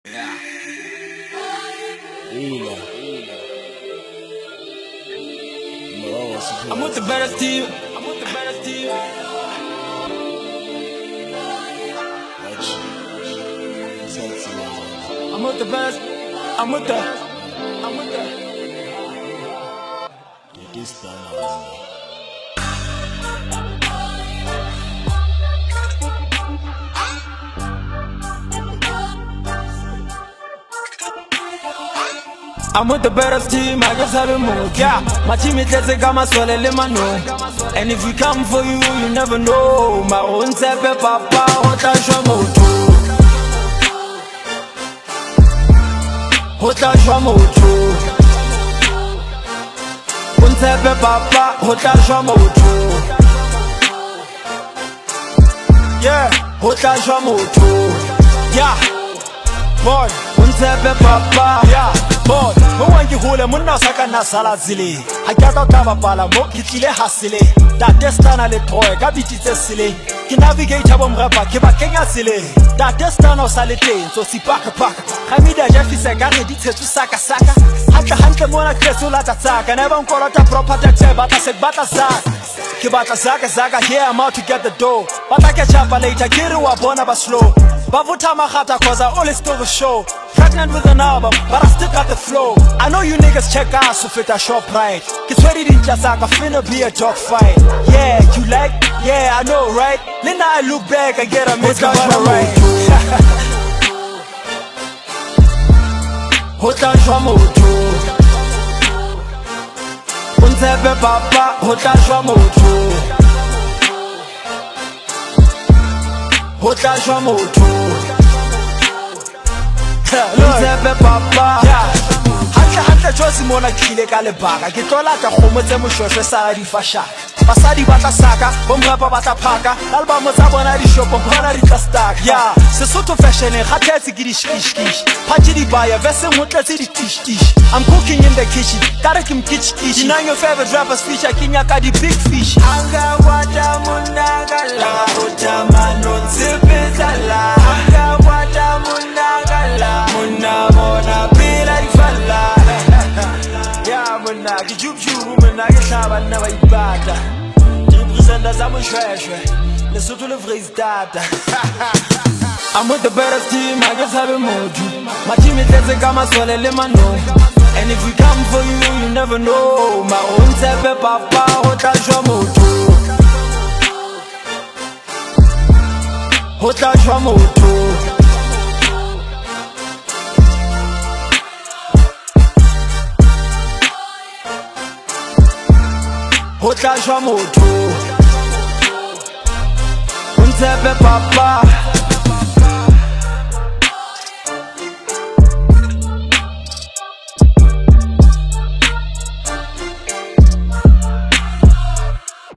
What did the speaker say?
Yeah. I'm with the better team. I'm with the better team. I'm with the best. I'm with the. I'm with the. I'm with the better team, I just have a move. Yeah, my team is just a gamma swell, and if we come for you, you never know. My own self, papa, hota shwamoto. Hota shwamoto. Unsepe papa, hota shwamoto. Yeah, hota shwamoto. Yeah, boy, unsepe papa. Yeah. Boy, mo wangi hole munna saka na sala zile. Akata kaba pala mo kitile hasile. Da destana le toy ka bititse sile. Ki navigate abo mrapa ke ba kenya sile. Da destana o salete so si paka. Khamida ja fisa ka re ditsetsu saka. Hantle mona kreso la tsaka. Never nkolo ta property tse bata se bata saka. Ke bata saka here I'm out to get the dough. Bata ke chapa later kiri wa bona ba slow. Bavuta magata cause I always still the show. Pregnant with an album, but I still got the flow. I know you niggas check out so fit a shop right. Get ready to just like a finna be a dog fight. Yeah, you like? Yeah, I know, right? Then I look back and get a Mr. Right. Hota shwamoto. Unsepe papa, hota shwamoto. Hota shwamoto. Unsepe papa. Yeah. Hantle josi mona kile ka lebaka. Ke tlola ka khomo tse moshweshwe sa di fasha. Basadi bata saka, bomrapa bata phaka. Album tsa bona di shop bona di tla stack. Yeah, Sesotho fashion e khathetse ke di shish. Phathi di baya vese motletse di tish. I'm cooking in the kitchen. Kare ke mkichikichi. You know your favorite rappers feature kinya ka di big fish. Anga wata munagala, utamano nzipezala. Anga wata munagala, munabona bila ifala. Yeah, muna kijubju muna kihlaba naba ibata. Representa za moshweshwe. Lesotho le phrase data. I'm with the better team, I just have a mojo. My team is just a gamma swell, and if we come for you, you never know. My own sepe papa, hota shwamoto. Hota shwamoto. Hota shwamoto. Unsepe papa.